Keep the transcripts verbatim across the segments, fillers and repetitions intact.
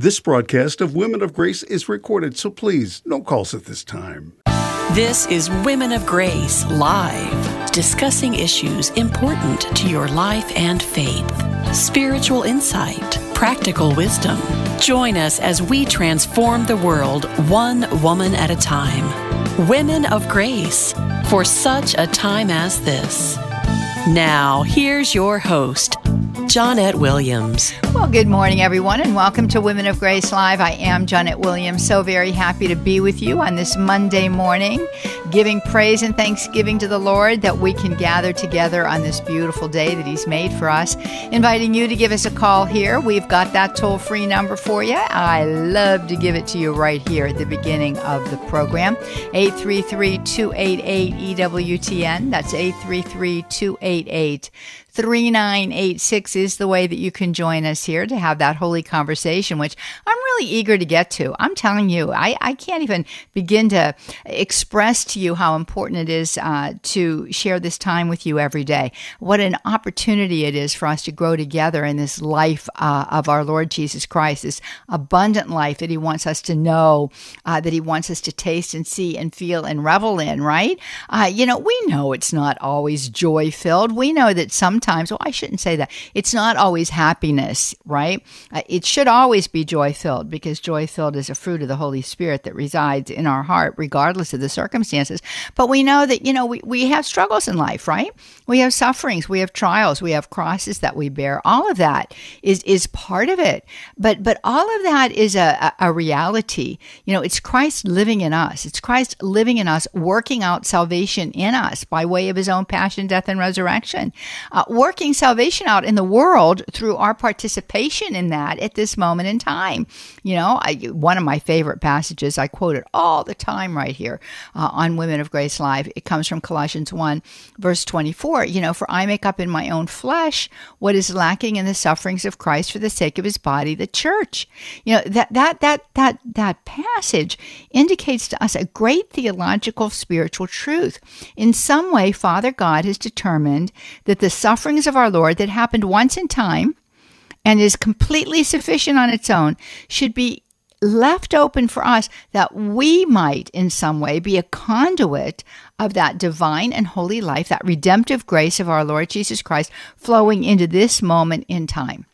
This broadcast of Women of Grace is recorded, so please, no calls at this time. This is Women of Grace Live, discussing issues important to your life and faith. Spiritual insight, practical wisdom. Join us as we transform the world one woman at a time. Women of Grace, for such a time as this. Now, here's your host, Johnnette Williams. Well, good morning, everyone, and welcome to Women of Grace Live. I am Johnnette Williams, so very happy to be with you on this Monday morning, giving praise and thanksgiving to the Lord that we can gather together on this beautiful day that He's made for us. Inviting you to give us a call here. We've got that toll-free number for you. I love to give it to you right here at the beginning of the program. eight three three, two eight eight, E W T N. That's eight three three, two eight eight, three nine eight six is the way that you can join us here to have that holy conversation, which I'm really eager to get to. I'm telling you, I, I can't even begin to express to you how important it is uh, to share this time with you every day. What an opportunity it is for us to grow together in this life uh, of our Lord Jesus Christ, this abundant life that He wants us to know, uh, that He wants us to taste and see and feel and revel in, right? Uh, you know, we know it's not always joy-filled. We know that sometimes, well, I shouldn't say that. It's not always happiness, right? Uh, it should always be joy-filled, because joy-filled is a fruit of the Holy Spirit that resides in our heart, regardless of the circumstances. But we know that, you know, we, we have struggles in life, right? We have sufferings, we have trials, we have crosses that we bear. All of that is is part of it. But but all of that is a, a, a reality. You know, it's Christ living in us. It's Christ living in us, working out salvation in us by way of His own passion, death, and resurrection. Uh, working salvation out in the world through our participation in that at this moment in time. You know, I, one of my favorite passages, I quote it all the time right here uh, on Women of Grace Live. It comes from Colossians one, verse twenty-four. You know, for I make up in my own flesh what is lacking in the sufferings of Christ for the sake of His body, the church. You know, that that that that that passage indicates to us a great theological, spiritual truth. In some way, Father God has determined that the sufferings of our Lord that happened once in time and is completely sufficient on its own should be left open for us, that we might in some way be a conduit of that divine and holy life, that redemptive grace of our Lord Jesus Christ flowing into this moment in time.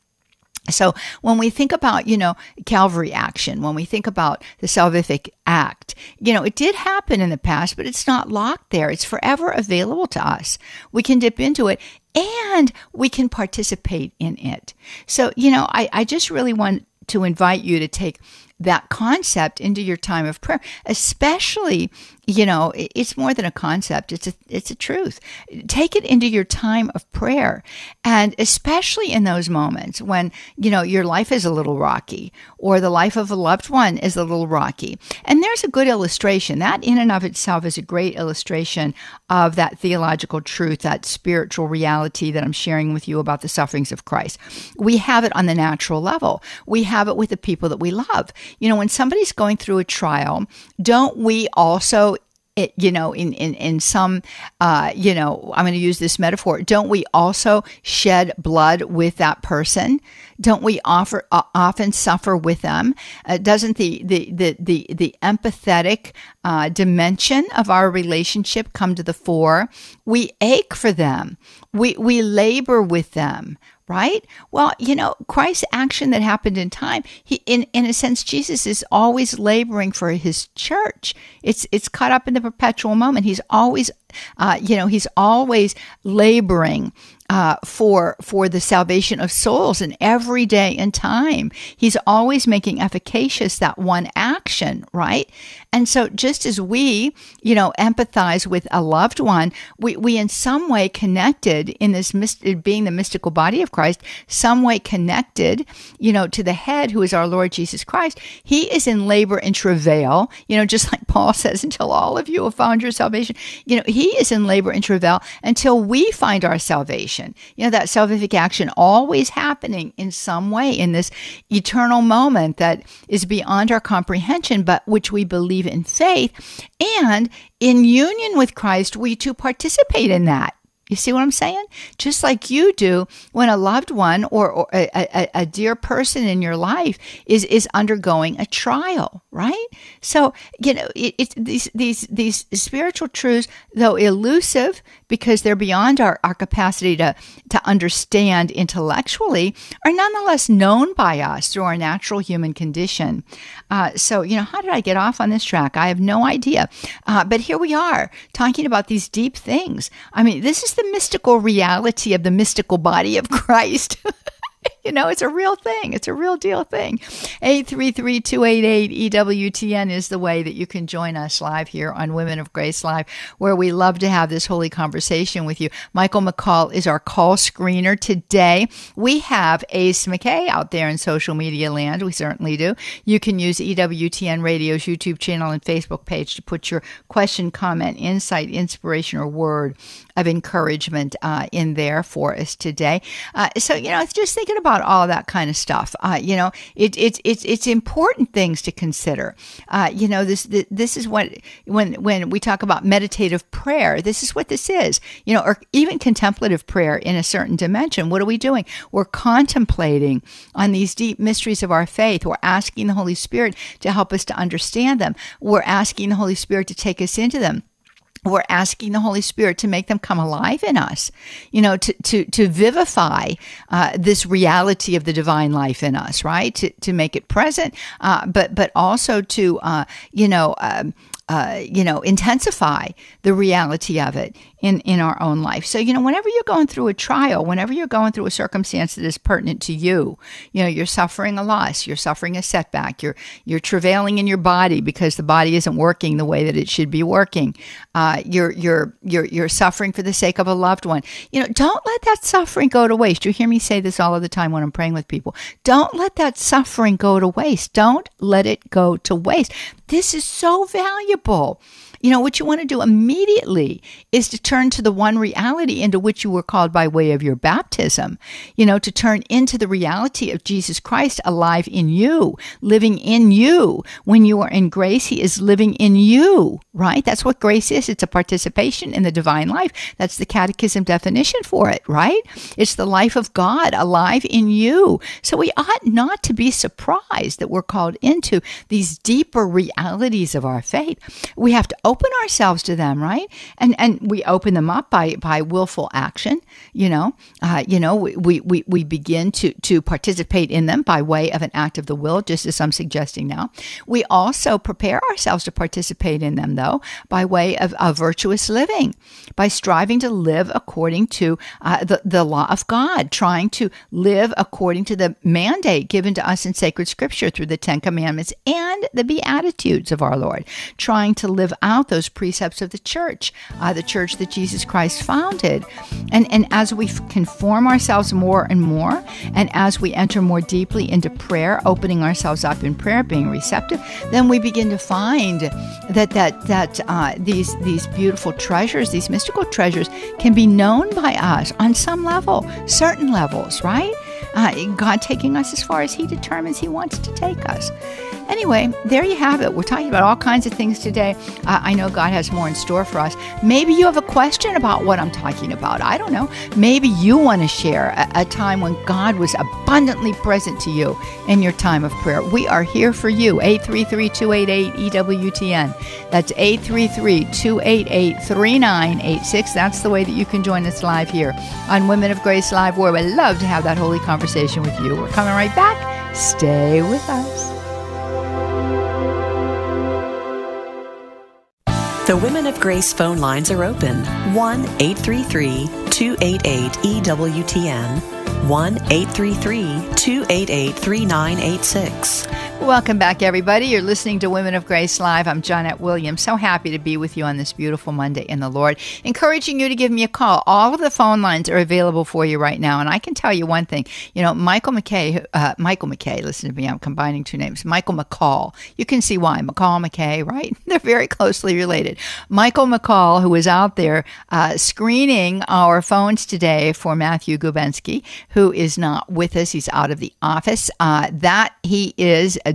So when we think about, you know, Calvary action, when we think about the salvific act, you know, it did happen in the past, but it's not locked there. It's forever available to us. We can dip into it and we can participate in it. So, you know, I, I just really want to invite you to take that concept into your time of prayer, especially, you know, it's more than a concept. It's a, it's a truth. Take it into your time of prayer. And especially in those moments when, you know, your life is a little rocky or the life of a loved one is a little rocky. And there's a good illustration. That in and of itself is a great illustration of that theological truth, that spiritual reality that I'm sharing with you about the sufferings of Christ. We have it on the natural level. We have it with the people that we love. You know, when somebody's going through a trial, don't we also, it, you know, in, in, in some, uh, you know, I'm going to use this metaphor, don't we also shed blood with that person? Don't we offer, uh, often suffer with them? Uh, doesn't the, the, the, the, the empathetic uh, dimension of our relationship come to the fore? We ache for them. We, we labor with them. Right? Well, you know, Christ's action that happened in time, he, in, in a sense, Jesus is always laboring for His church. It's, it's caught up in the perpetual moment. He's always, uh, you know, He's always laboring Uh, for for the salvation of souls in every day and time. He's always making efficacious that one action, right? And so just as we, you know, empathize with a loved one, we, we in some way connected in this, myst- being the mystical body of Christ, some way connected, you know, to the head who is our Lord Jesus Christ. He is in labor and travail, you know, just like Paul says, until all of you have found your salvation. You know, He is in labor and travail until we find our salvation. You know, that salvific action always happening in some way in this eternal moment that is beyond our comprehension, but which we believe in faith. And in union with Christ, we too participate in that. You see what I'm saying? Just like you do when a loved one or, or a, a, a dear person in your life is is undergoing a trial, right? So, you know, it, it, these these these spiritual truths, though elusive because they're beyond our, our capacity to, to understand intellectually, are nonetheless known by us through our natural human condition. Uh, so, you know, how did I get off on this track? I have no idea. Uh, but here we are talking about these deep things. I mean, this is the mystical reality of the mystical body of Christ. You know, it's a real thing. It's a real deal thing. eight three three, two eight eight, E W T N is the way that you can join us live here on Women of Grace Live, where we love to have this holy conversation with you. Michael McCall is our call screener today. We have Ace McKay out there in social media land. We certainly do. You can use E W T N Radio's YouTube channel and Facebook page to put your question, comment, insight, inspiration, or word of encouragement uh, in there for us today. Uh, so, you know, it's just thinking about all that kind of stuff. Uh, you know, it, it, it's it's important things to consider. Uh, you know, this this is what, when when we talk about meditative prayer, this is what this is. You know, or even contemplative prayer in a certain dimension. What are we doing? We're contemplating on these deep mysteries of our faith. We're asking the Holy Spirit to help us to understand them. We're asking the Holy Spirit to take us into them. We're asking the Holy Spirit to make them come alive in us, you know, to to to vivify uh, this reality of the divine life in us, right? To to make it present, uh, but but also to uh, you know. Um, Uh, you know, intensify the reality of it in, in our own life. So, you know, whenever you're going through a trial, whenever you're going through a circumstance that is pertinent to you, you know, you're suffering a loss, you're suffering a setback, you're you're travailing in your body because the body isn't working the way that it should be working. Uh, you're you're you're you're suffering for the sake of a loved one. You know, don't let that suffering go to waste. You hear me say this all of the time when I'm praying with people. Don't let that suffering go to waste. Don't let it go to waste. This is so valuable. You know, what you want to do immediately is to turn to the one reality into which you were called by way of your baptism, you know, to turn into the reality of Jesus Christ alive in you, living in you. When you are in grace, he is living in you, right? That's what grace is. It's a participation in the divine life. That's the catechism definition for it, right? It's the life of God alive in you. So we ought not to be surprised that we're called into these deeper realities of our faith. We have to open ourselves to them, right? And and we open them up by by willful action. You know, uh, you know, we we we begin to to participate in them by way of an act of the will, just as I'm suggesting now. We also prepare ourselves to participate in them, though, by way of, of virtuous living, by striving to live according to uh, the the law of God, trying to live according to the mandate given to us in sacred Scripture through the Ten Commandments and the Beatitudes of our Lord, trying to live out those precepts of the church, uh, the church that Jesus Christ founded. And, and as we conform ourselves more and more, and as we enter more deeply into prayer, opening ourselves up in prayer, being receptive, then we begin to find that that that uh, these these beautiful treasures, these mystical treasures, can be known by us on some level, certain levels, right? Uh, God taking us as far as he determines he wants to take us. Anyway, there you have it. We're talking about all kinds of things today. Uh, I know God has more in store for us. Maybe you have a question about what I'm talking about. I don't know. Maybe you want to share a, a time when God was abundantly present to you in your time of prayer. We are here for you. eight three three, two eight eight, E W T N. That's eight three three, two eight eight, three nine eight six. That's the way that you can join us live here on Women of Grace Live, where we love to have that holy conversation with you. We're coming right back. Stay with us. The Women of Grace phone lines are open. one eight three three, two eight eight, E W T N. one eight three three, two eight eight, three nine eight six. Welcome back, everybody. You're listening to Women of Grace Live. I'm Johnette Williams. So happy to be with you on this beautiful Monday in the Lord. Encouraging you to give me a call. All of the phone lines are available for you right now. And I can tell you one thing. You know, Michael McKay, uh, Michael McKay, listen to me, I'm combining two names. Michael McCall. You can see why. McCall, McKay, right? They're very closely related. Michael McCall, who is out there uh, screening our phones today for Matthew Gubensky, who is not with us. He's out of the office. Uh, that he is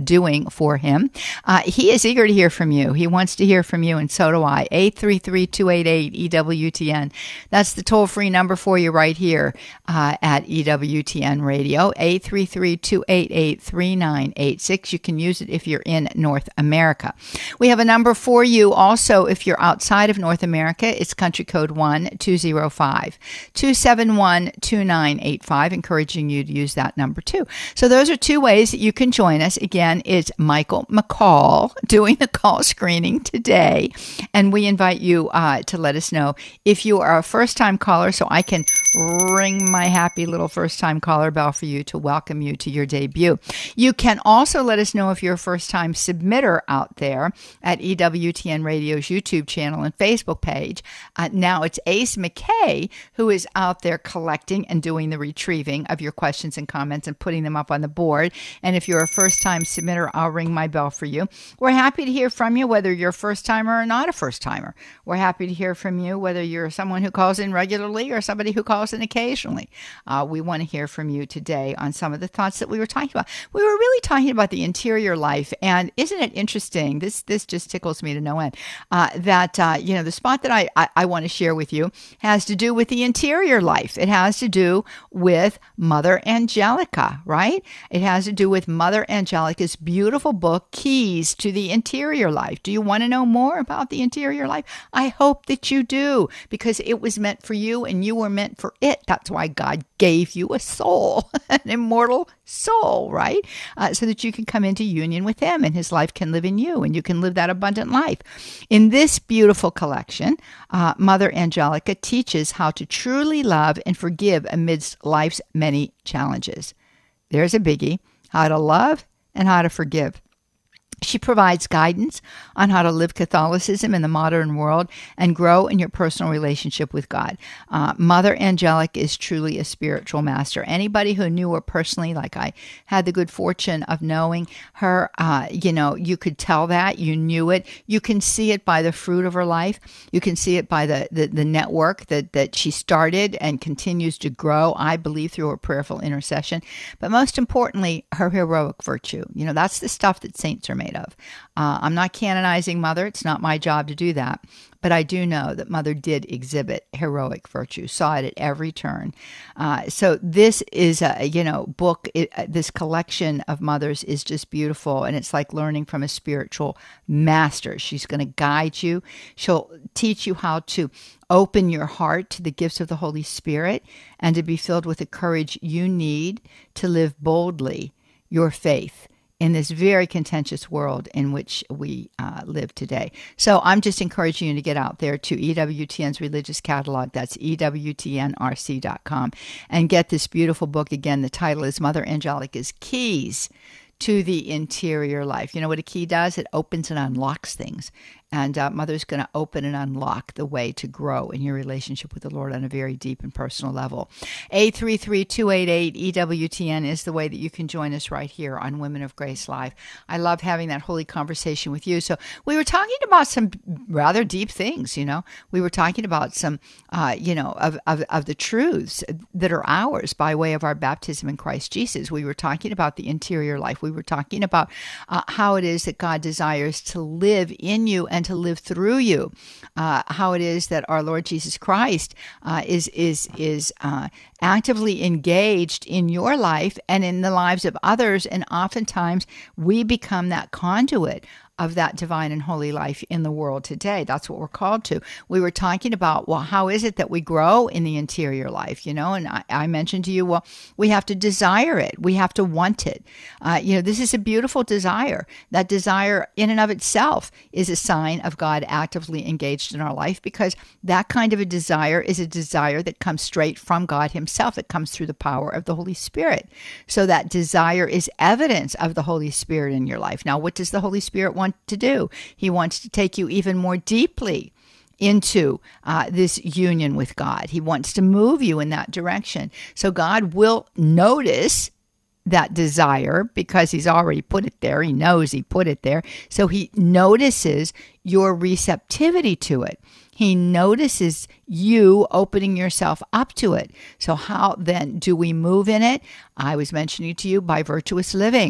doing for him. Uh, he is eager to hear from you. He wants to hear from you, and so do I. eight three three, two eight eight, E W T N. That's the toll-free number for you right here uh, at E W T N Radio, eight three three, two eight eight, three nine eight six. You can use it if you're in North America. We have a number for you also if you're outside of North America. It's country code one two zero five, two seven one, two nine eight five, encouraging you to use that number too. So those are two ways that you can join us. Again, it's Michael McCall doing the call screening today, and we invite you uh, to let us know if you are a first-time caller, so I can ring my happy little first-time caller bell for you to welcome you to your debut. You can also let us know if you're a first-time submitter out there at E W T N Radio's YouTube channel and Facebook page. Uh, now it's Ace McKay who is out there collecting and doing the retrieving of your questions and comments and putting them up on the board. And if you're a first-time submitter, I'll ring my bell for you. We're happy to hear from you, whether you're a first-timer or not a first-timer. We're happy to hear from you, whether you're someone who calls in regularly or somebody who calls in occasionally. Uh, we want to hear from you today on some of the thoughts that we were talking about. We were really talking about the interior life, and isn't it interesting? This this just tickles me to no end. Uh, that uh, you know, the spot that I, I, I want to share with you has to do with the interior life. It has to do with Mother Angelica, right? It has to do with Mother Angelica's beautiful book, Keys to the Interior Life. Do you want to know more about the interior life? I hope that you do, because it was meant for you and you were meant for it. That's why God gave you a soul, an immortal soul, right? Uh, so that you can come into union with him and his life can live in you and you can live that abundant life. In this beautiful collection, uh, Mother Angelica teaches how to truly love and forgive amidst life's many challenges. There's a biggie: how to love and how to forgive. She provides guidance on how to live Catholicism in the modern world and grow in your personal relationship with God. Uh, Mother Angelica is truly a spiritual master. Anybody who knew her personally, like I had the good fortune of knowing her, uh, you know, you could tell that. You knew it. You can see it by the fruit of her life. You can see it by the, the, the network that, that she started and continues to grow, I believe, through her prayerful intercession. But most importantly, her heroic virtue. You know, that's the stuff that saints are made of. Uh, I'm not canonizing Mother. It's not my job to do that. But I do know that Mother did exhibit heroic virtue, saw it at every turn. Uh, so this is a, you know, book, it, uh, this collection of Mothers is just beautiful. And it's like learning from a spiritual master. She's going to guide you. She'll teach you how to open your heart to the gifts of the Holy Spirit and to be filled with the courage you need to live boldly your faith in this very contentious world in which we uh, live today. So I'm just encouraging you to get out there to E W T N's religious catalog. That's E W T N R C dot com and get this beautiful book. Again, the title is Mother Angelica's Keys to the Interior Life. You know what a key does? It opens and unlocks things. And uh, Mother's going to open and unlock the way to grow in your relationship with the Lord on a very deep and personal level. eight three three, two eight eight, E W T N is the way that you can join us right here on Women of Grace Live. I love having that holy conversation with you. So we were talking about some rather deep things, you know. We were talking about some, uh, you know, of, of, of the truths that are ours by way of our baptism in Christ Jesus. We were talking about the interior life. We were talking about uh, how it is that God desires to live in you and to live through you, uh, how it is that our Lord Jesus Christ uh, is is is uh, actively engaged in your life and in the lives of others, and oftentimes we become that conduit of that divine and holy life in the world today. That's what we're called to. We were talking about, well, how is it that we grow in the interior life, you know? And I, I mentioned to you, well, we have to desire it. We have to want it. Uh, you know, this is a beautiful desire. That desire in and of itself is a sign of God actively engaged in our life, because that kind of a desire is a desire that comes straight from God himself. It comes through the power of the Holy Spirit. So that desire is evidence of the Holy Spirit in your life. Now, what does the Holy Spirit want to do? He wants to take you even more deeply into uh, this union with God. He wants to move you in that direction. So God will notice that desire because he's already put it there. He knows he put it there. So he notices your receptivity to it. He notices you opening yourself up to it. So how then do we move in it? I was mentioning to you by virtuous living,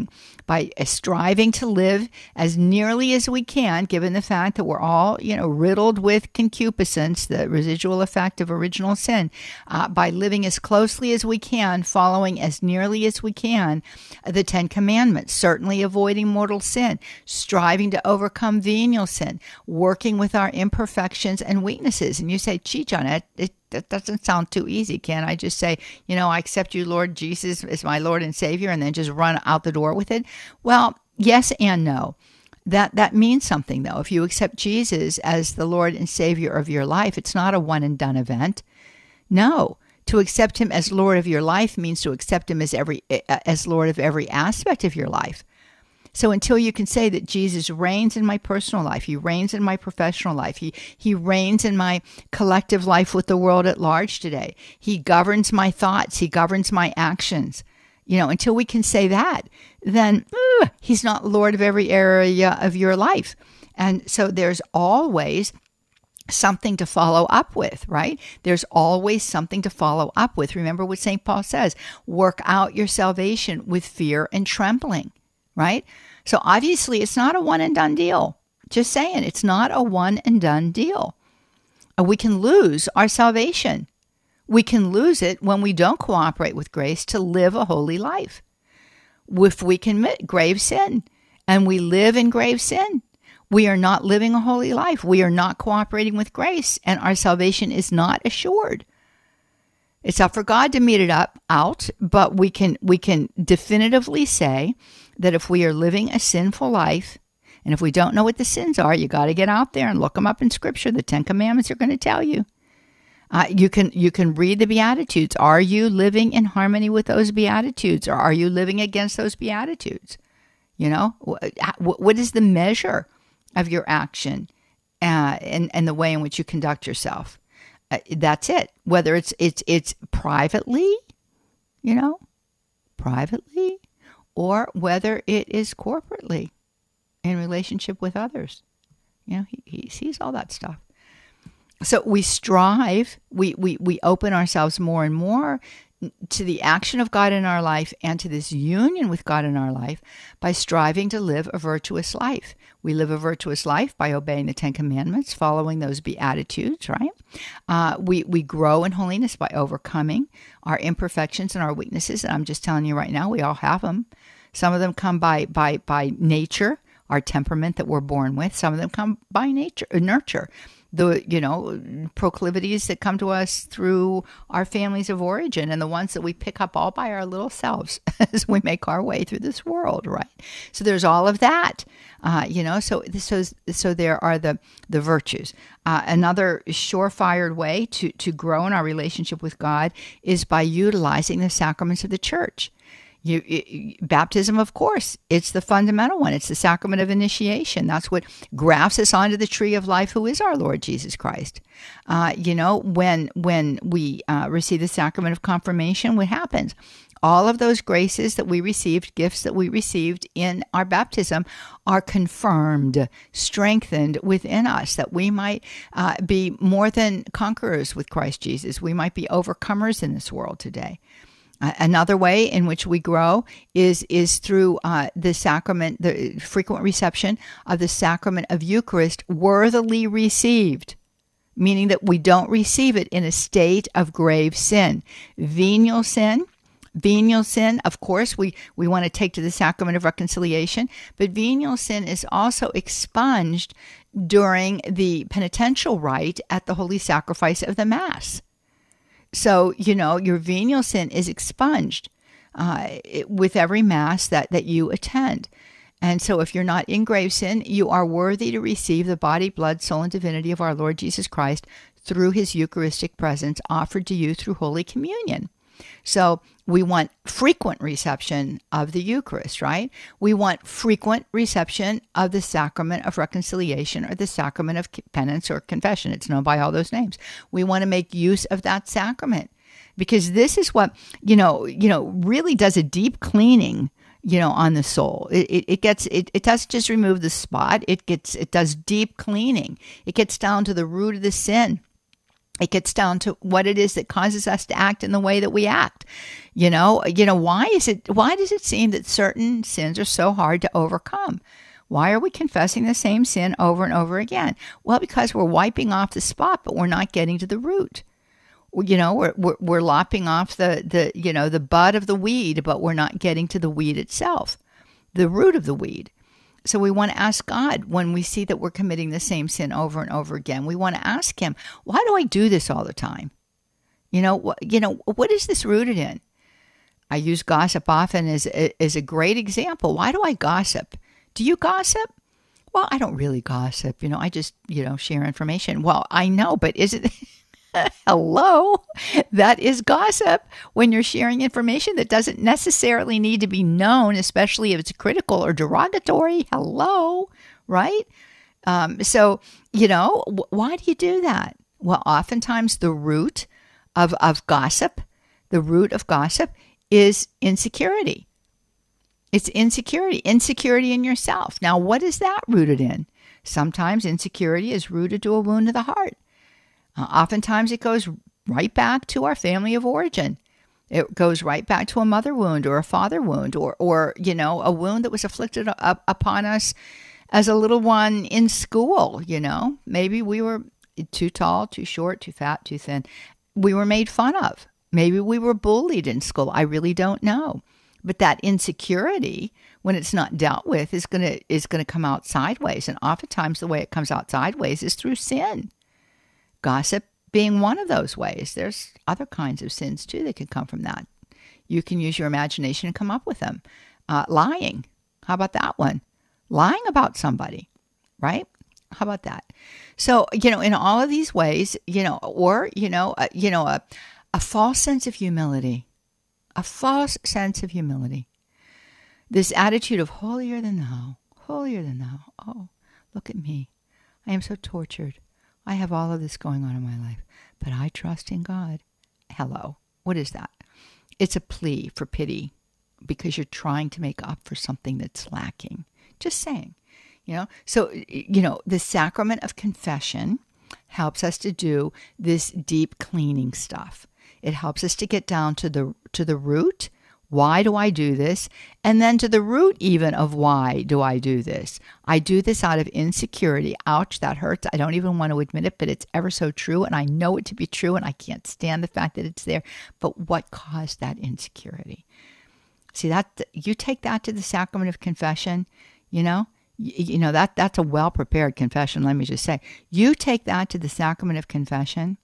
by striving to live as nearly as we can, given the fact that we're all, you know, riddled with concupiscence, the residual effect of original sin, uh, by living as closely as we can, following as nearly as we can the Ten Commandments, certainly avoiding mortal sin, striving to overcome venial sin, working with our imperfections and weaknesses. And you say, gee, John, it, it that doesn't sound too easy. Can I just say, you know, I accept you, Lord Jesus, as my Lord and Savior, and then just run out the door with it? Well, yes and no. That that means something, though. If you accept Jesus as the Lord and Savior of your life, it's not a one and done event. No. To accept him as Lord of your life means to accept him as every as Lord of every aspect of your life. So until you can say that Jesus reigns in my personal life, he reigns in my professional life, he he reigns in my collective life with the world at large today, he governs my thoughts, he governs my actions, you know, until we can say that, then uh, he's not Lord of every area of your life. And so there's always something to follow up with, right? There's always something to follow up with. Remember what Saint Paul says, work out your salvation with fear and trembling. Right? So obviously it's not a one and done deal. Just saying, it's not a one and done deal. We can lose our salvation. We can lose it when we don't cooperate with grace to live a holy life. If we commit grave sin and we live in grave sin, we are not living a holy life. We are not cooperating with grace, and our salvation is not assured. It's up for God to meet it up out, but we can we can definitively say that if we are living a sinful life, and if we don't know what the sins are, you got to get out there and look them up in Scripture. The Ten Commandments are going to tell you. Uh, you can you can read the Beatitudes. Are you living in harmony with those Beatitudes, or are you living against those Beatitudes? You know, what, what is the measure of your action uh, and and the way in which you conduct yourself? Uh, that's it. Whether it's it's it's privately, you know, privately, or whether it is corporately in relationship with others. You know, he, he sees all that stuff. So we strive, we, we, we open ourselves more and more to the action of God in our life and to this union with God in our life by striving to live a virtuous life. We live a virtuous life by obeying the Ten Commandments, following those Beatitudes, right? Uh, we, we grow in holiness by overcoming our imperfections and our weaknesses. And I'm just telling you right now, we all have them. Some of them come by by by nature, our temperament that we're born with. Some of them come by nature, nurture. The, you know, proclivities that come to us through our families of origin, and the ones that we pick up all by our little selves as we make our way through this world, right? So there's all of that, uh, you know, so, so, so there are the, the virtues. Uh, another surefire way to, to grow in our relationship with God is by utilizing the sacraments of the church. You, it, baptism, of course, it's the fundamental one. It's the sacrament of initiation. That's what grafts us onto the tree of life, who is our Lord Jesus Christ. Uh, you know, when when we uh, receive the sacrament of confirmation, what happens? All of those graces that we received, gifts that we received in our baptism, are confirmed, strengthened within us, that we might uh, be more than conquerors with Christ Jesus. We might be overcomers in this world today. Another way in which we grow is is through uh, the sacrament, the frequent reception of the sacrament of Eucharist worthily received, meaning that we don't receive it in a state of grave sin. Venial sin, venial sin, of course, we, we want to take to the sacrament of reconciliation, but venial sin is also expunged during the penitential rite at the holy sacrifice of the Mass. So, you know, your venial sin is expunged uh, it, with every Mass that, that you attend. And so if you're not in grave sin, you are worthy to receive the body, blood, soul, and divinity of our Lord Jesus Christ through his Eucharistic presence offered to you through Holy Communion. So we want frequent reception of the Eucharist, right? We want frequent reception of the sacrament of reconciliation or the sacrament of penance or confession. It's known by all those names. We want to make use of that sacrament because this is what, you know, you know, really does a deep cleaning, you know, on the soul. It, it, it gets, it, it doesn't just remove the spot. It gets, it does deep cleaning. It gets down to the root of the sin. It gets down to what it is that causes us to act in the way that we act. You know, you know, why is it, why does it seem that certain sins are so hard to overcome? Why are we confessing the same sin over and over again? Well, because we're wiping off the spot, but we're not getting to the root. You know, we're, we're, we're lopping off the, the, you know, the bud of the weed, but we're not getting to the weed itself, the root of the weed. So we want to ask God when we see that we're committing the same sin over and over again. We want to ask him, why do I do this all the time? You know, what, you know, what is this rooted in? I use gossip often as, as a great example. Why do I gossip? Do you gossip? Well, I don't really gossip. You know, I just, you know, share information. Well, I know, but is it... Hello, that is gossip when you're sharing information that doesn't necessarily need to be known, especially if it's critical or derogatory. Hello, right? Um, so, you know, wh- why do you do that? Well, oftentimes the root of, of gossip, the root of gossip is insecurity. It's insecurity, insecurity in yourself. Now, what is that rooted in? Sometimes insecurity is rooted to a wound of the heart. Uh, oftentimes it goes right back to our family of origin. It goes right back to a mother wound or a father wound or, or you know, a wound that was afflicted up upon us as a little one in school, you know. Maybe we were too tall, too short, too fat, too thin. We were made fun of. Maybe we were bullied in school. I really don't know. But that insecurity, when it's not dealt with, is going to is going to come out sideways. And oftentimes the way it comes out sideways is through sin. Gossip being one of those ways. There's other kinds of sins too that can come from that. You can use your imagination and come up with them. Uh, lying. How about that one? Lying about somebody, right? How about that? So, you know, in all of these ways, you know, or, you know, uh, you know, a, a false sense of humility, a false sense of humility. This attitude of holier than thou, holier than thou. Oh, look at me. I am so tortured. I have all of this going on in my life, but I trust in God. Hello. What is that? It's a plea for pity because you're trying to make up for something that's lacking. Just saying, you know. So, you know, the sacrament of confession helps us to do this deep cleaning stuff. It helps us to get down to the to the root. Why do I do this? And then to the root even of why do I do this? I do this out of insecurity. Ouch, that hurts. I don't even want to admit it, but it's ever so true. And I know it to be true. And I can't stand the fact that it's there. But what caused that insecurity? See, that you take that to the sacrament of confession, you know, you, you know, that that's a well-prepared confession. Let me just say, you take that to the sacrament of confession.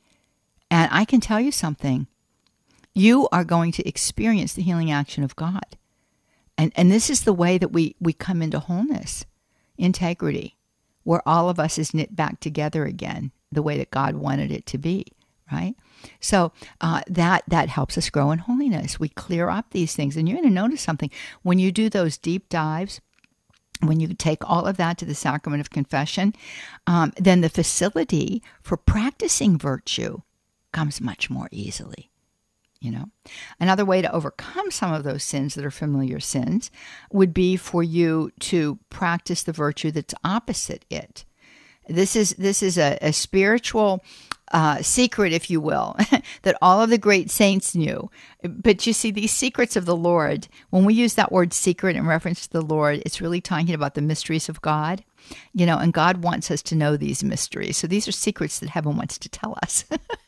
And I can tell you something. You are going to experience the healing action of God. And and this is the way that we, we come into wholeness, integrity, where all of us is knit back together again, the way that God wanted it to be, right? So uh, that that helps us grow in holiness. We clear up these things. And you're going to notice something. When you do those deep dives, when you take all of that to the sacrament of confession, um, then the facility for practicing virtue comes much more easily. You know, another way to overcome some of those sins that are familiar sins would be for you to practice the virtue that's opposite it. This is this is a, a spiritual uh, secret, if you will, that all of the great saints knew. But you see, these secrets of the Lord, when we use that word secret in reference to the Lord, it's really talking about the mysteries of God. You know, and God wants us to know these mysteries. So these are secrets that heaven wants to tell us.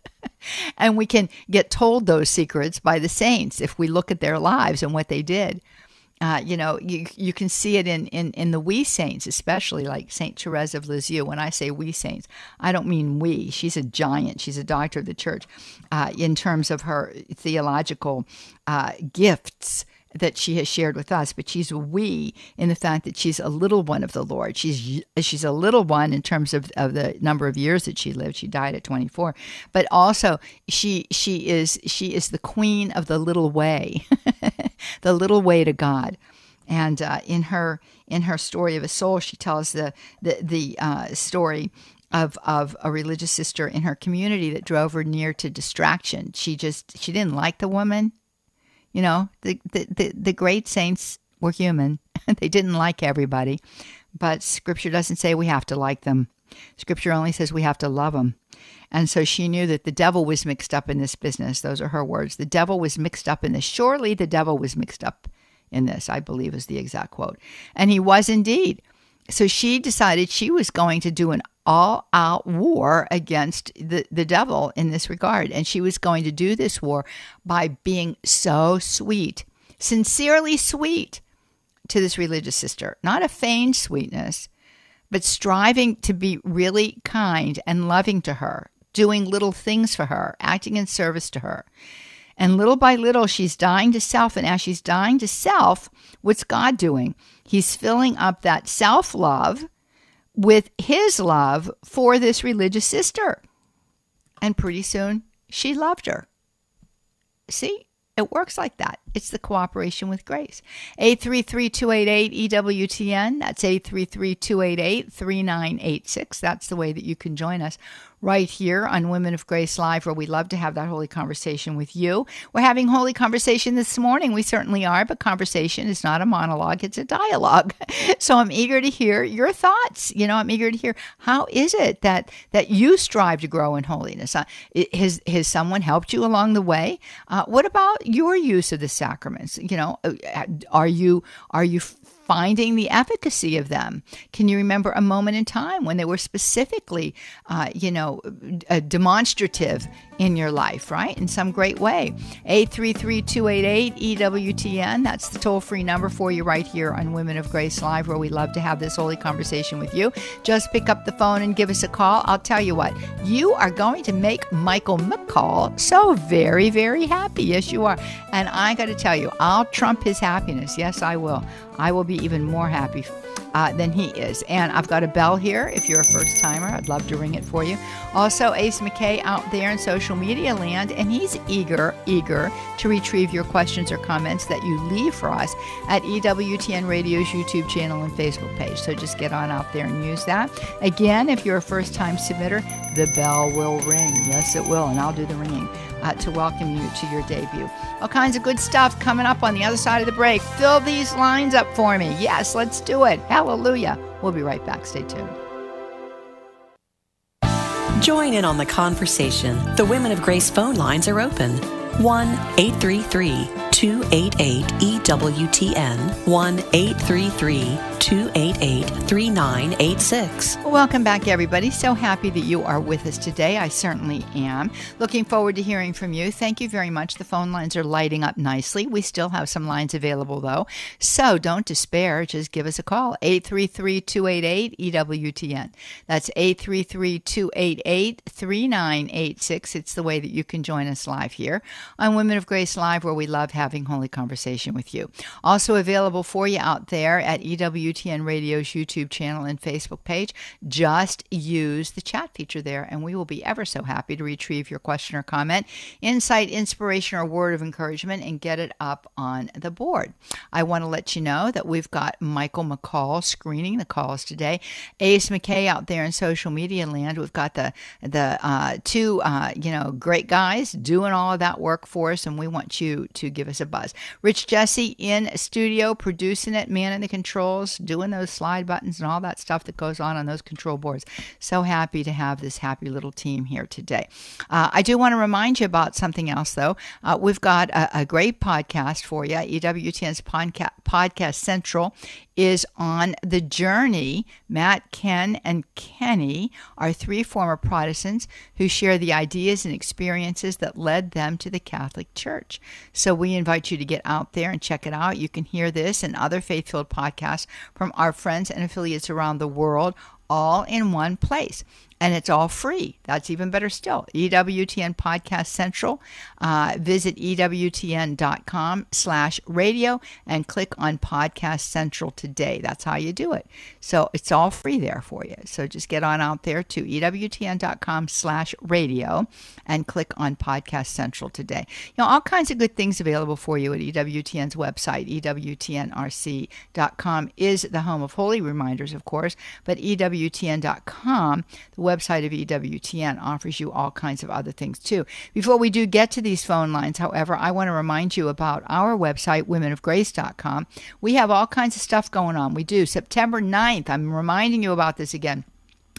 And we can get told those secrets by the saints if we look at their lives and what they did. Uh, you know, you you can see it in, in, in the we saints, especially like Saint Therese of Lisieux. When I say we saints, I don't mean we. She's a giant. She's a doctor of the church uh, in terms of her theological uh, gifts that she has shared with us, but she's a we in the fact that she's a little one of the Lord. She's she's a little one in terms of, of the number of years that she lived. She died at twenty-four, but also she she is she is the queen of the little way, the little way to God. And uh, in her in her story of a soul, she tells the the the uh, story of of a religious sister in her community that drove her near to distraction. She just she didn't like the woman. You know, the, the, the, the great saints were human. They didn't like everybody, but Scripture doesn't say we have to like them. Scripture only says we have to love them. And so she knew that the devil was mixed up in this business. Those are her words. The devil was mixed up in this. Surely the devil was mixed up in this, I believe is the exact quote. And he was indeed. So she decided she was going to do an all-out war against the, the devil in this regard. And she was going to do this war by being so sweet, sincerely sweet to this religious sister. Not a feigned sweetness, but striving to be really kind and loving to her, doing little things for her, acting in service to her. And little by little, she's dying to self. And as she's dying to self, what's God doing? He's filling up that self-love with his love for this religious sister. And pretty soon, she loved her. See? It works like that. It's the cooperation with grace. eight three three, two eight eight, E W T N. That's eight three three, two eight eight, three nine eight six. That's the way that you can join us right here on Women of Grace Live, where we love to have that holy conversation with you. We're having holy conversation this morning. We certainly are, but conversation is not a monologue. It's a dialogue. So I'm eager to hear your thoughts. You know, I'm eager to hear, how is it that that you strive to grow in holiness? Uh, has, has someone helped you along the way? Uh, what about your use of the sacraments? You know, are you are you finding the efficacy of them? Can you remember a moment in time when they were specifically, uh, you know, uh, demonstrative in your life, right? In some great way. eight three three, two eight eight, E W T N. That's the toll-free number for you right here on Women of Grace Live, where we love to have this holy conversation with you. Just pick up the phone and give us a call. I'll tell you what, you are going to make Michael McCall so very, very happy. Yes, you are. And I got to tell you, I'll trump his happiness. Yes, I will. I will be even more happy uh, than he is. And I've got a bell here. If you're a first timer, I'd love to ring it for you. Also, Ace McKay out there in social media land, and he's eager, eager to retrieve your questions or comments that you leave for us at E W T N Radio's YouTube channel and Facebook page. So just get on out there and use that. Again, if you're a first-time submitter, the bell will ring. Yes, it will, and I'll do the ringing uh, to welcome you to your debut. All kinds of good stuff coming up on the other side of the break. Fill these lines up for me. Yes, let's do it. Hallelujah. We'll be right back. Stay tuned. Join in on the conversation. The Women of Grace phone lines are open. one eight three three, two eight eight, E W T N. one eight three three, two eight eight, three nine eight six. Welcome back, everybody. So happy that you are with us today. I certainly am. Looking forward to hearing from you. Thank you very much. The phone lines are lighting up nicely. We still have some lines available, though. So don't despair. Just give us a call. eight three three, two eight eight, E W T N. That's eight three three, two eight eight, three nine eight six. It's the way that you can join us live here on Women of Grace Live, where we love having holy conversation with you. Also available for you out there at E W T N Radio's YouTube channel and Facebook page. Just use the chat feature there, and we will be ever so happy to retrieve your question or comment, insight, inspiration, or word of encouragement, and get it up on the board. I want to let you know that we've got Michael McCall screening the calls today. Ace McKay out there in social media land. We've got the the uh, two uh, you know great guys doing all of that work for us, and we want you to give us a buzz. Rich Jesse in studio producing it, manning the controls, doing those slide buttons and all that stuff that goes on on those control boards. So happy to have this happy little team here today. Uh, I do want to remind you about something else, though. Uh, we've got a, a great podcast for you. E W T N's podca- Podcast Central is on the journey. Matt, Ken, and Kenny are three former Protestants who share the ideas and experiences that led them to the Catholic Church. So we invite you to get out there and check it out. You can hear this and other faith-filled podcasts from our friends and affiliates around the world, all in one place. And it's all free. That's even better still. E W T N Podcast Central. Uh, visit E W T N dot com slash radio and click on Podcast Central today. That's how you do it. So it's all free there for you. So just get on out there to E W T N dot com slash radio and click on Podcast Central today. You know, all kinds of good things available for you at E W T N's website. E W T N R C dot com is the home of holy reminders, of course, but E W T N dot com, the website of E W T N, offers you all kinds of other things too. Before we do get to these phone lines, however, I want to remind you about our website, women of grace dot com. We have all kinds of stuff going on. We do. September ninth, I'm reminding you about this again.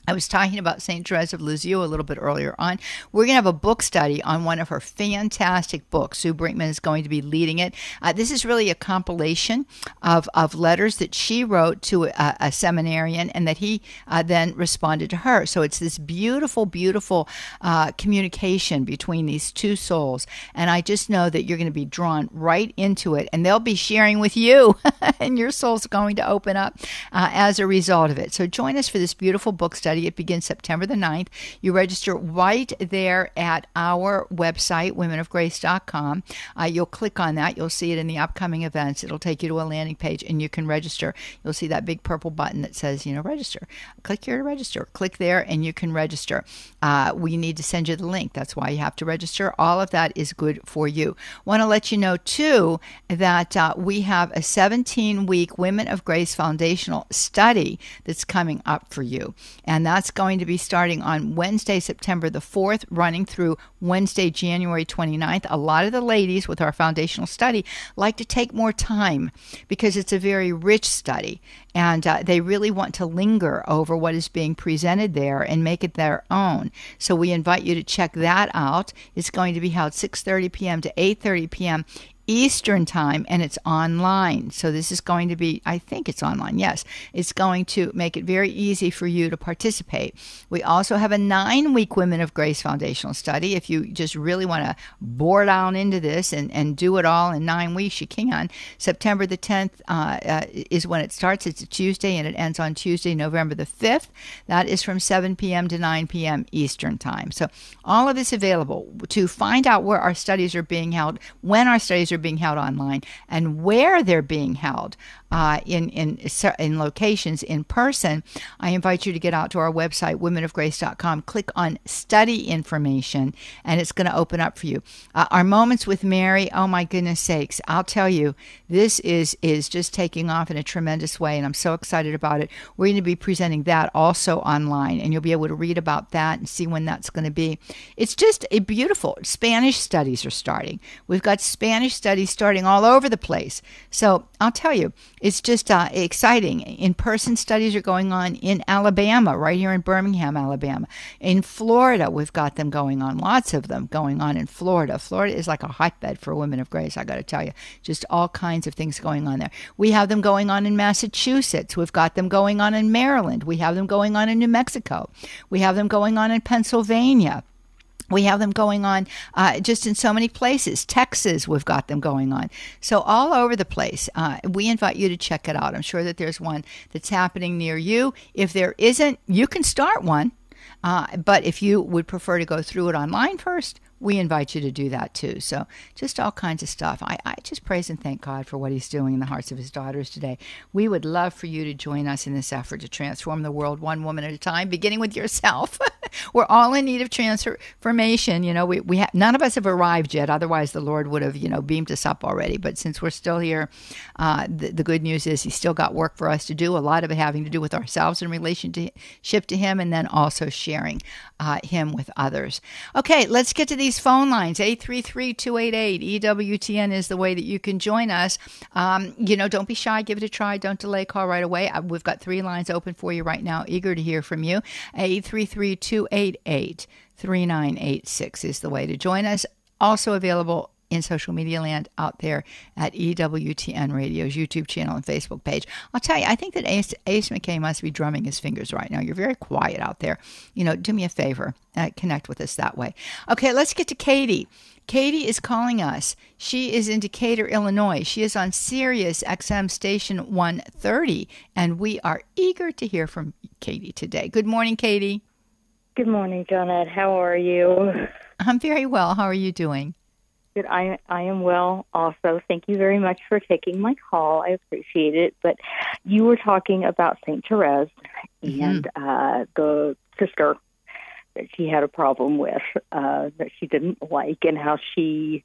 I was talking about Saint Therese of Lisieux a little bit earlier on. We're going to have a book study on one of her fantastic books. Sue Brinkman is going to be leading it. Uh, this is really a compilation of, of letters that she wrote to a, a seminarian and that he uh, then responded to her. So it's this beautiful, beautiful uh, communication between these two souls. And I just know that you're going to be drawn right into it, and they'll be sharing with you, and your soul's going to open up uh, as a result of it. So join us for this beautiful book study. It begins September the ninth. You register right there at our website, women of grace dot com. Uh, you'll click on that. You'll see it in the upcoming events. It'll take you to a landing page, and you can register. You'll see that big purple button that says, you know, register. Click here to register. Click there, and you can register. Uh, we need to send you the link. That's why you have to register. All of that is good for you. Want to let you know, too, that uh, we have a seventeen-week Women of Grace foundational study that's coming up for you. And that's going to be starting on Wednesday, September the fourth, running through Wednesday, January twenty-ninth. A lot of the ladies with our foundational study like to take more time because it's a very rich study. And uh, they really want to linger over what is being presented there and make it their own. So we invite you to check that out. It's going to be held six thirty p.m. to eight thirty p.m. Eastern time, and it's online. So this is going to be, I think it's online, yes. It's going to make it very easy for you to participate. We also have a nine-week Women of Grace foundational study. If you just really want to bore down into this and, and do it all in nine weeks, you can. September the tenth uh, uh, is when it starts. It's a Tuesday, and it ends on Tuesday, November the fifth. That is from seven p.m. to nine p.m. Eastern time. So all of this available. To find out where our studies are being held, when our studies are being held online, and where they're being held uh, in, in in locations in person, I invite you to get out to our website, women of grace dot com, click on study information, and it's going to open up for you. Uh, our Moments with Mary, oh my goodness sakes, I'll tell you, this is, is just taking off in a tremendous way, and I'm so excited about it. We're going to be presenting that also online, and you'll be able to read about that and see when that's going to be. It's just a beautiful, Spanish studies are starting. We've got Spanish studies starting all over the place. So I'll tell you, it's just uh, exciting. In-person studies are going on in Alabama, right here in Birmingham, Alabama. In Florida, we've got them going on. Lots of them going on in Florida. Florida is like a hotbed for Women of Grace, I got to tell you. Just all kinds of things going on there. We have them going on in Massachusetts. We've got them going on in Maryland. We have them going on in New Mexico. We have them going on in Pennsylvania. We have them going on uh, just in so many places. Texas, we've got them going on. So all over the place. Uh, we invite you to check it out. I'm sure that there's one that's happening near you. If there isn't, you can start one. Uh, but if you would prefer to go through it online first, we invite you to do that too. So just all kinds of stuff. I, I just praise and thank God for what he's doing in the hearts of his daughters today. We would love for you to join us in this effort to transform the world one woman at a time, beginning with yourself. We're all in need of transformation. You know, we, we ha- none of us have arrived yet. Otherwise, the Lord would have, you know, beamed us up already. But since we're still here, uh, the, the good news is he's still got work for us to do, a lot of it having to do with ourselves in relationship to him, and then also sharing uh, him with others. Okay, let's get to these phone lines. eight three three, two eight eight, E W T N is the way that you can join us. Um, you know, don't be shy. Give it a try. Don't delay. Call right away. We've got three lines open for you right now. Eager to hear from you. eight three three, two eight eight, three nine eight six is the way to join us. Also available in social media land out there at E W T N Radio's YouTube channel and Facebook page. I'll tell you, I think that Ace, Ace McKay must be drumming his fingers right now. You're very quiet out there. You know, do me a favor. Uh, connect with us that way. Okay, let's get to Katie. Katie is calling us. She is in Decatur, Illinois. She is on Sirius X M station one thirty, and we are eager to hear from Katie today. Good morning, Katie. Good morning, Janet. How are you? I'm very well. How are you doing? Good. I I am well also. Thank you very much for taking my call. I appreciate it. But you were talking about Saint Therese mm-hmm. and uh, the sister that she had a problem with, uh, that she didn't like, and how she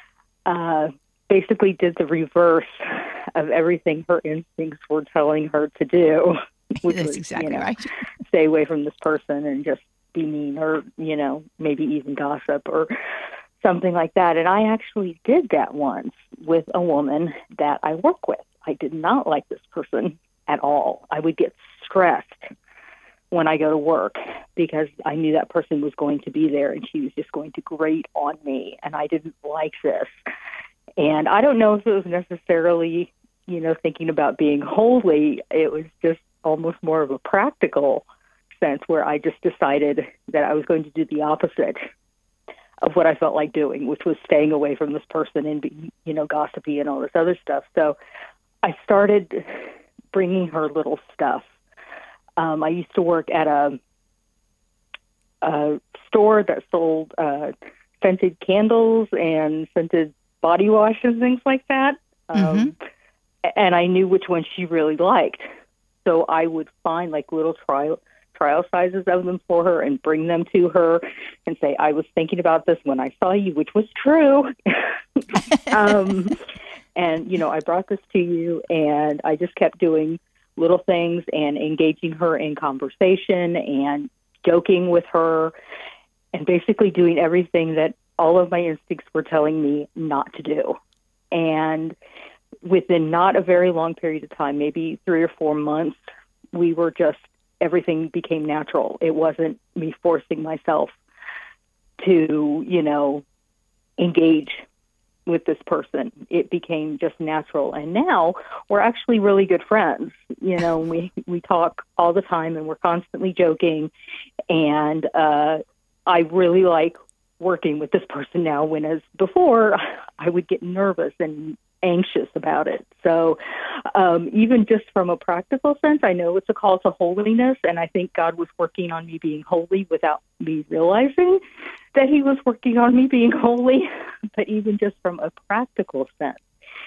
uh, basically did the reverse of everything her instincts were telling her to do. Which That's was, exactly you know, right. Stay away from this person and just be mean, or, you know, maybe even gossip or something like that. And I actually did that once with a woman that I work with. I did not like this person at all. I would get stressed when I go to work because I knew that person was going to be there and she was just going to grate on me, and I didn't like this. And I don't know if it was necessarily, you know, thinking about being holy. It was just almost more of a practical sense where I just decided that I was going to do the opposite of what I felt like doing, which was staying away from this person and being, you know, gossipy and all this other stuff. So I started bringing her little stuff. Um, I used to work at a, a store that sold uh, scented candles and scented body wash and things like that. Um, mm-hmm. And I knew which one she really liked. So I would find like little trial trial sizes of them for her and bring them to her and say, I was thinking about this when I saw you, which was true. um, and, you know, I brought this to you, and I just kept doing little things and engaging her in conversation and joking with her and basically doing everything that all of my instincts were telling me not to do. And within not a very long period of time, maybe three or four months, we were just, everything became natural. It wasn't me forcing myself to, you know, engage with this person. It became just natural. And now we're actually really good friends. You know, we, we talk all the time and we're constantly joking. And uh, I really like working with this person now, when as before I would get nervous and anxious about it. So um, even just from a practical sense, I know it's a call to holiness, and I think God was working on me being holy without me realizing that he was working on me being holy. But even just from a practical sense,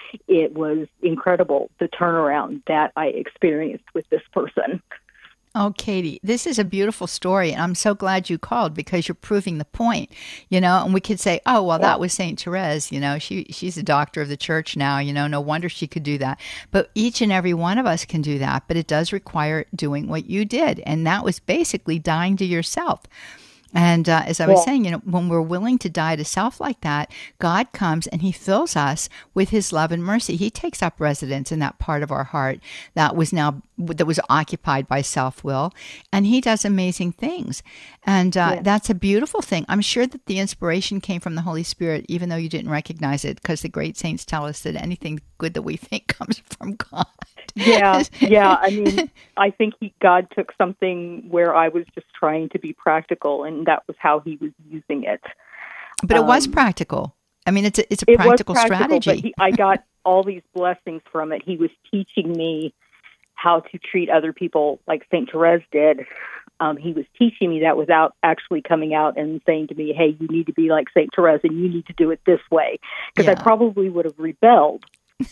it was incredible, the turnaround that I experienced with this person. Oh, Katie, this is a beautiful story, and I'm so glad you called because you're proving the point, you know, and we could say, oh, well, that was Saint Therese, you know, she she's a doctor of the church now, you know, no wonder she could do that. But each and every one of us can do that, but it does require doing what you did, and that was basically dying to yourself. And uh, as I was yeah. saying, you know, when we're willing to die to self like that, God comes and he fills us with his love and mercy. He takes up residence in that part of our heart that was now that was occupied by self-will, and he does amazing things. And uh, yeah. that's a beautiful thing. I'm sure that the inspiration came from the Holy Spirit, even though you didn't recognize it, because the great saints tell us that anything good that we think comes from God. Yeah, yeah. I mean, I think he, God took something where I was just trying to be practical, and that was how he was using it. But it um, was practical. I mean, it's a, it's a practical, it was practical strategy. But he, I got all these blessings from it. He was teaching me how to treat other people like Saint Therese did. Um, he was teaching me that without actually coming out and saying to me, hey, you need to be like Saint Therese and you need to do it this way. Because yeah. I probably would have rebelled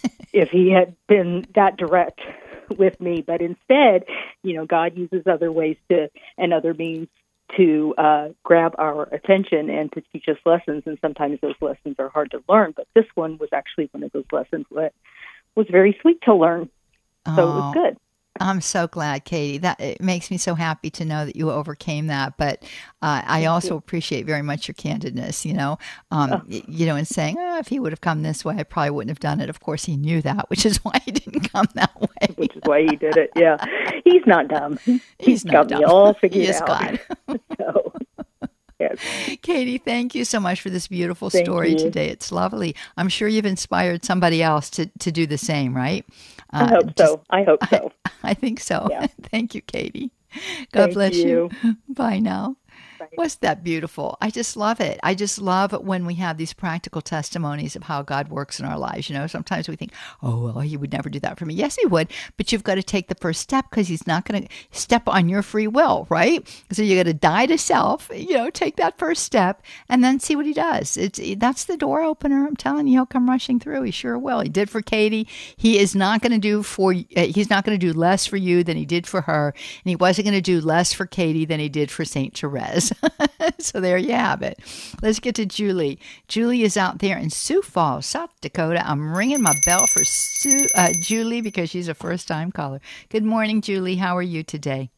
if he had been that direct with me. But instead, you know, God uses other ways to and other means to uh, grab our attention and to teach us lessons. And sometimes those lessons are hard to learn. But this one was actually one of those lessons that was very sweet to learn. So oh, it was good. I'm so glad, Katie. That it makes me so happy to know that you overcame that. But uh, I also appreciate very much your candidness, you know, um, oh. y- you know, in saying, oh, if he would have come this way, I probably wouldn't have done it. Of course, he knew that, which is why he didn't come that way. Which is why he did it, yeah. He's not dumb. He's, He's got not me dumb. all figured he is out. God. so, yes. Katie, thank you so much for this beautiful Thank story you. today. It's lovely. I'm sure you've inspired somebody else to, to do the same, right? Uh, I hope just, so. I hope so. I, I think so. Yeah. Thank you, Katie. God Thank bless you. you. Bye now. Bye. Wasn't that beautiful? I just love it. I just love when we have these practical testimonies of how God works in our lives. You know, sometimes we think, oh, well, he would never do that for me. Yes, he would. But you've got to take the first step because he's not going to step on your free will, right? So you got to die to self, you know, take that first step and then see what he does. It's That's the door opener. I'm telling you, he'll come rushing through. He sure will. He did for Katie. He is not going to do for, uh, he's not going to do less for you than he did for her. And he wasn't going to do less for Katie than he did for Saint Therese. So there you have it. Let's get to Julie. Julie is out there in Sioux Falls, South Dakota. I'm ringing my bell for Sue, uh, Julie because she's a first-time caller. Good morning, Julie. How are you today?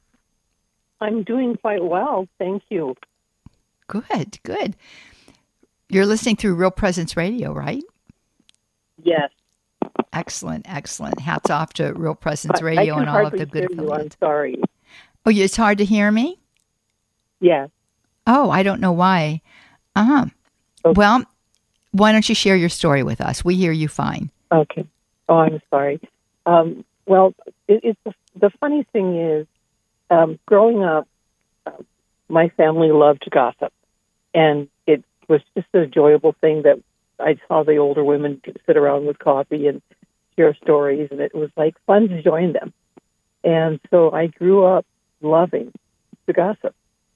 I'm doing quite well. Thank you. Good, good. You're listening through Real Presence Radio, right? Yes. Excellent, excellent. Hats off to Real Presence I, Radio I and all of the good affiliates. I'm sorry. Oh, it's hard to hear me? Yes. Oh, I don't know why. Uh-huh. Okay. Well, why don't you share your story with us? We hear you fine. Okay. Oh, I'm sorry. Um, well, it, it's the, the funny thing is, um, growing up, uh, my family loved gossip, and it was just an enjoyable thing that I saw the older women sit around with coffee and share stories, and it was like fun to join them. And so I grew up loving the gossip.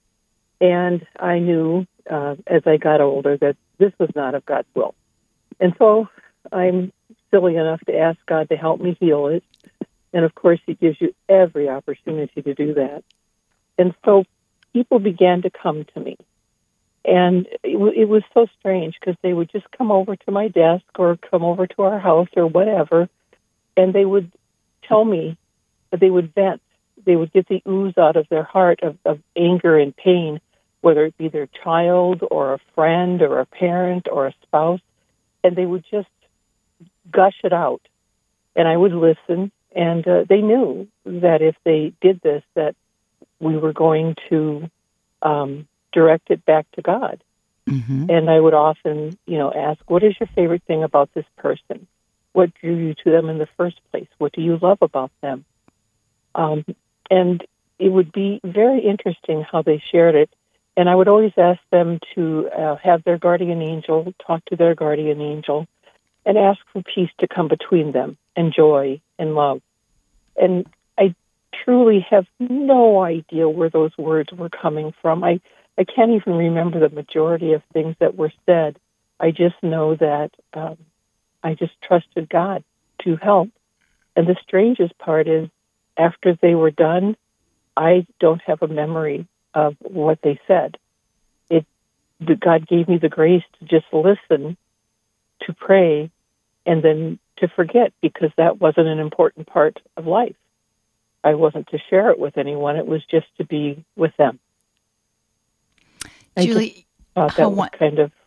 And I knew uh, as I got older that this was not of God's will. And so I'm silly enough to ask God to help me heal it. And of course, He gives you every opportunity to do that. And so people began to come to me. And it, w- it was so strange because they would just come over to my desk or come over to our house or whatever, and they would tell me that they would vent. They would get the ooze out of their heart of, of anger and pain, whether it be their child or a friend or a parent or a spouse, and they would just gush it out. And I would listen, and uh, they knew that if they did this, that we were going to um, direct it back to God. Mm-hmm. And I would often, you know, ask, what is your favorite thing about this person? What drew you to them in the first place? What do you love about them? Um, and it would be very interesting how they shared it. And I would always ask them to uh, have their guardian angel talk to their guardian angel and ask for peace to come between them and joy and love. And I truly have no idea where those words were coming from. I, I can't even remember the majority of things that were said. I just know that um, I just trusted God to help. And the strangest part is, after they were done, I don't have a memory of what they said. It, God gave me the grace to just listen, to pray, and then to forget, because that wasn't an important part of life. I wasn't to share it with anyone. It was just to be with them. Julie, I thought that was kind of...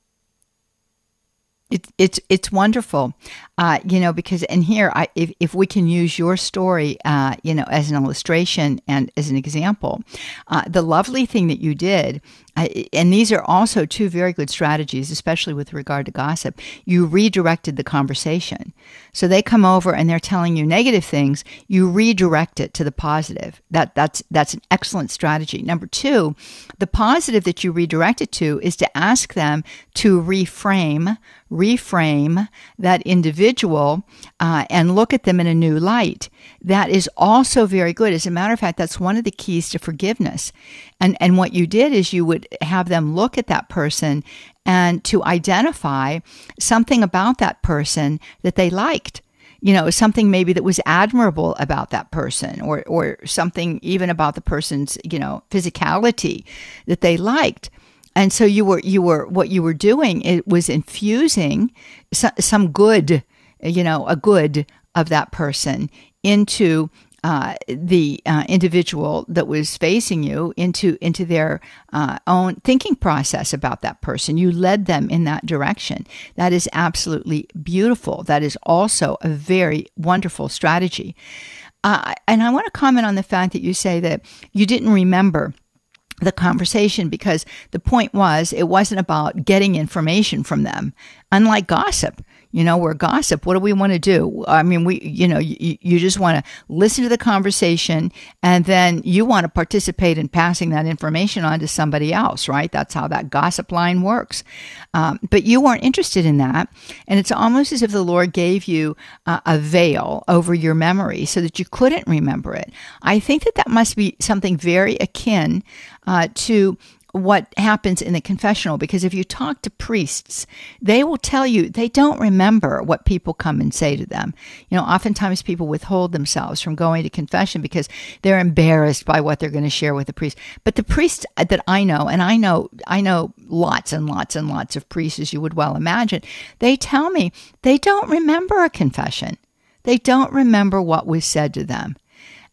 It, it's it's wonderful, uh, you know, because, and here, I, if, if we can use your story, uh, you know, as an illustration and as an example, uh, the lovely thing that you did, uh, and these are also two very good strategies, especially with regard to gossip, you redirected the conversation. So they come over and they're telling you negative things, you redirect it to the positive. That that's that's an excellent strategy. Number two, the positive that you redirect it to is to ask them to reframe, reframe that individual uh, and look at them in a new light. That is also very good. As a matter of fact, that's one of the keys to forgiveness. And and what you did is you would have them look at that person and to identify something about that person that they liked. You know, something maybe that was admirable about that person, or or something even about the person's, you know, physicality that they liked. And so you were, you were, what you were doing, it was infusing some, some good, you know, a good of that person into uh, the uh, individual that was facing you, into into their uh, own thinking process about that person. You led them in that direction. That is absolutely beautiful. That is also a very wonderful strategy. Uh, and I want to comment on the fact that you say that you didn't remember the conversation, because the point was, it wasn't about getting information from them. Unlike gossip, you know, where gossip, what do we want to do? I mean, we, you know, you, you just want to listen to the conversation, and then you want to participate in passing that information on to somebody else, right? That's how that gossip line works. Um, but you weren't interested in that. And it's almost as if the Lord gave you uh, a veil over your memory so that you couldn't remember it. I think that that must be something very akin uh, to what happens in the confessional, because if you talk to priests, they will tell you they don't remember what people come and say to them. You know, oftentimes people withhold themselves from going to confession because they're embarrassed by what they're going to share with the priest. But the priests that I know, and I know, I know lots and lots and lots of priests, as you would well imagine, they tell me they don't remember a confession. They don't remember what was said to them.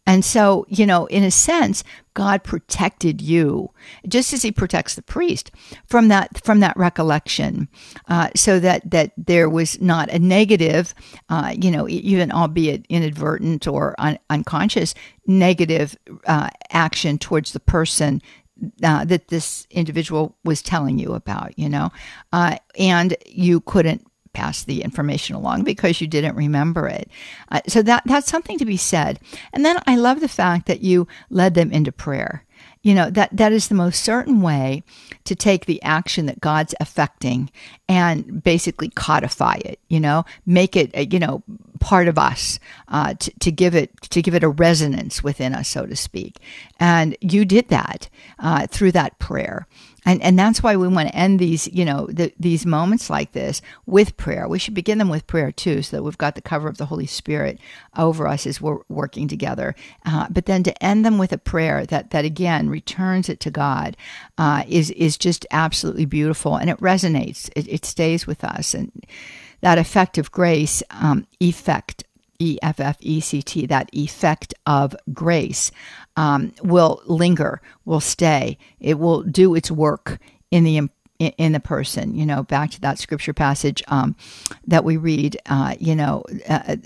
And so, you know, in a sense, God protected you, just as he protects the priest, from that from that recollection, uh, so that, that there was not a negative, uh, you know, even albeit inadvertent or un- unconscious, negative uh, action towards the person uh, that this individual was telling you about, you know, uh, and you couldn't pass the information along because you didn't remember it. Uh, so that that's something to be said. And then I love the fact that you led them into prayer. You know, that that is the most certain way to take the action that God's affecting and basically codify it, you know, make it, you know, part of us, uh, to, to give it to give it a resonance within us, so to speak. And you did that uh, through that prayer. And and that's why we want to end these, you know, the, these moments like this with prayer. We should begin them with prayer too, so that we've got the cover of the Holy Spirit over us as we're working together. Uh, but then to end them with a prayer that that again returns it to God uh, is is just absolutely beautiful, and it resonates. It, it stays with us, and that effect of grace, um, effect. E F F E C T, that effect of grace um, will linger, will stay. It will do its work in the in the person. You know, back to that scripture passage um, that we read. Uh, you know, uh,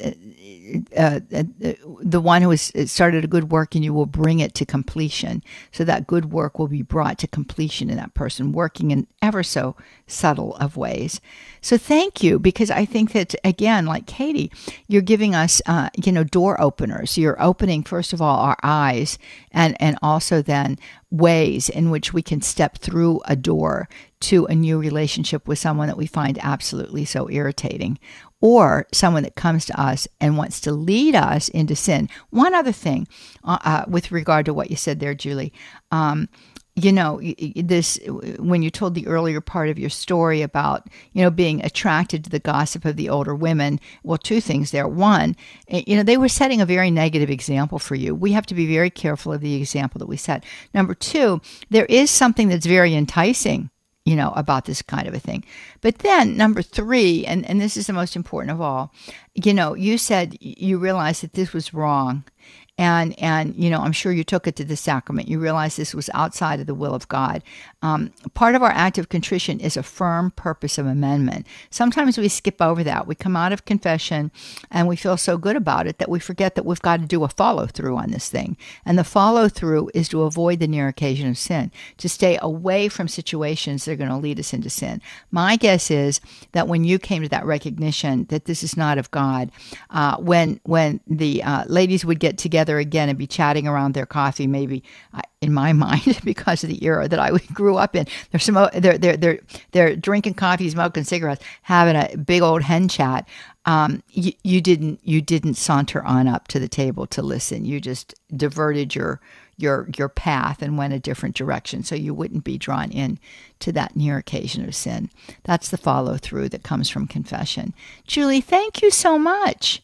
uh, uh, the one who has started a good work in you will bring it to completion. So that good work will be brought to completion in that person, working in ever so subtle of ways. So thank you, because I think that, again, like Katie, you're giving us, uh, you know, door openers. You're opening, first of all, our eyes, and, and also then ways in which we can step through a door to a new relationship with someone that we find absolutely so irritating, or someone that comes to us and wants to lead us into sin. One other thing uh, uh, with regard to what you said there, Julie, um, you know, this, when you told the earlier part of your story about, you know, being attracted to the gossip of the older women, well, two things there. One, you know, they were setting a very negative example for you. We have to be very careful of the example that we set. Number two, there is something that's very enticing, you know, about this kind of a thing. But then number three, and, and this is the most important of all, you know, you said you realized that this was wrong. And, and you know, I'm sure you took it to the sacrament. You realized this was outside of the will of God. Um, part of our act of contrition is a firm purpose of amendment. Sometimes we skip over that. We come out of confession and we feel so good about it that we forget that we've got to do a follow-through on this thing. And the follow-through is to avoid the near occasion of sin, to stay away from situations that are going to lead us into sin. My guess is that when you came to that recognition that this is not of God, uh, when, when the uh, ladies would get together again and be chatting around their coffee, maybe uh, in my mind, because of the era that I grew up in, they're some, they're they're they're they're drinking coffee, smoking cigarettes, having a big old hen chat. Um, you, you didn't you didn't saunter on up to the table to listen. You just diverted your your your path and went a different direction, so you wouldn't be drawn in to that near occasion of sin. That's the follow through that comes from confession. Julie, thank you so much.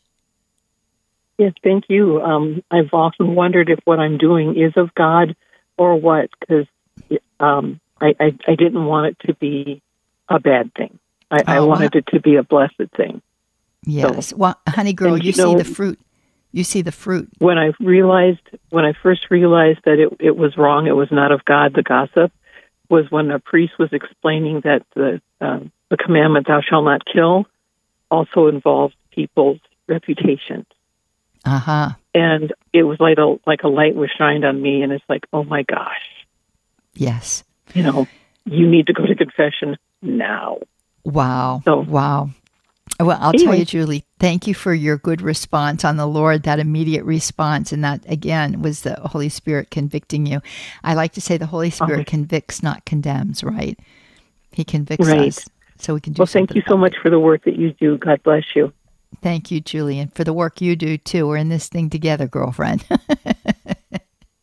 Yes, thank you. Um, I've often wondered if what I'm doing is of God or what, because um, I, I, I didn't want it to be a bad thing. I, oh, I wanted well, it to be a blessed thing. Yes. So, well, honey girl, you, you know, see the fruit. You see the fruit. When I realized, when I first realized that it, it was wrong, it was not of God, the gossip, was when a priest was explaining that the, uh, the commandment, thou shalt not kill, also involves people's reputations. Uh-huh. And it was like a like a light was shined on me, and it's like, oh my gosh. Yes. You know, you need to go to confession now. Wow. So, wow. Well, I'll anyway. tell you, Julie, thank you for your good response on the Lord, that immediate response. And that, again, was the Holy Spirit convicting you. I like to say the Holy Spirit okay. convicts, not condemns, right? He convicts right. us so we can do Well, thank you so much for the work that you do. God bless you. Thank you, Julie, and for the work you do, too. We're in this thing together, girlfriend.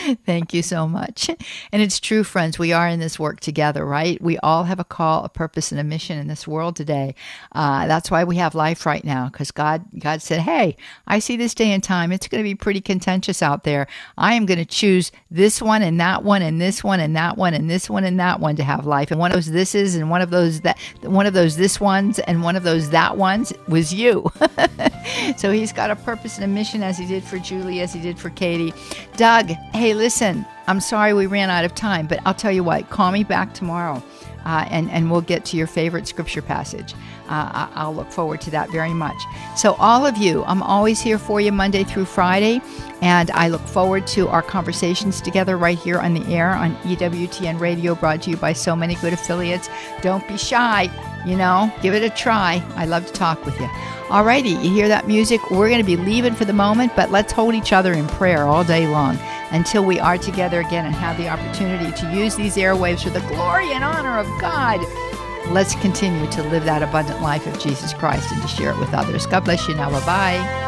Thank you so much. And it's true, friends, we are in this work together, right? We all have a call, a purpose, and a mission in this world today. Uh, that's why we have life right now, because God, God said, hey, I see this day and time. It's going to be pretty contentious out there. I am going to choose this one and that one and this one and that one and this one and that one to have life. And one of those this is and one of those that, one of those this ones and one of those that ones was you. So he's got a purpose and a mission, as he did for Julie, as he did for Katie. Doug, hey, listen, I'm sorry we ran out of time, but I'll tell you what, call me back tomorrow uh, and, and we'll get to your favorite scripture passage. Uh, I'll look forward to that very much. So all of you, I'm always here for you Monday through Friday, and I look forward to our conversations together right here on the air on E W T N Radio, brought to you by so many good affiliates. Don't be shy, you know, give it a try. I love to talk with you. Alrighty, you hear that music? We're going to be leaving for the moment, but let's hold each other in prayer all day long until we are together again and have the opportunity to use these airwaves for the glory and honor of God. Let's continue to live that abundant life of Jesus Christ and to share it with others. God bless you now. Bye-bye.